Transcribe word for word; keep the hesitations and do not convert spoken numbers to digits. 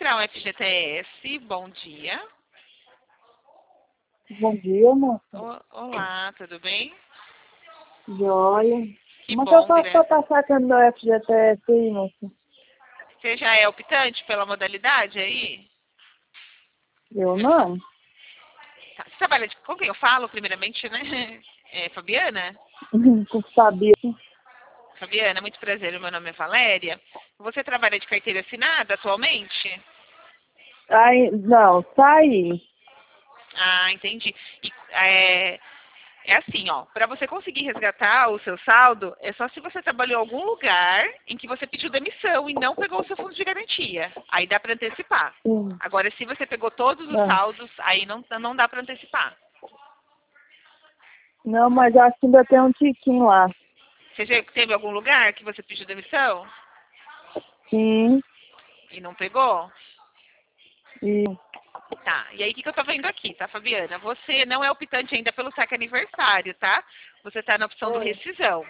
Central F G T S, bom dia. Bom dia, moça. O- Olá, tudo bem? Joia. Que Como é que eu bom, faço pra Guilherme. estar sacando meu F G T S aí, moça? Você já é optante pela modalidade aí? Eu não. Tá. Você trabalha de... Com quem eu falo, primeiramente, né? É Fabiana? Com sabia. Fabiana, muito prazer, o meu nome é Valéria. Você trabalha de carteira assinada atualmente? Aí, não, saí. Ah, entendi. E, é, é assim, ó, para você conseguir resgatar o seu saldo, é só se você trabalhou em algum lugar em que você pediu demissão e não pegou o seu fundo de garantia. Aí dá para antecipar. Sim. Agora, se você pegou todos os Ah, saldos, aí não, não dá para antecipar. não, mas acho que ainda tem um tiquinho lá. Você já teve algum lugar que você pediu demissão Sim. e não pegou? E, Tá, e aí o que, que eu tô vendo aqui, tá, Fabiana? Você não é optante ainda pelo saque aniversário, tá? Você tá na opção do rescisão.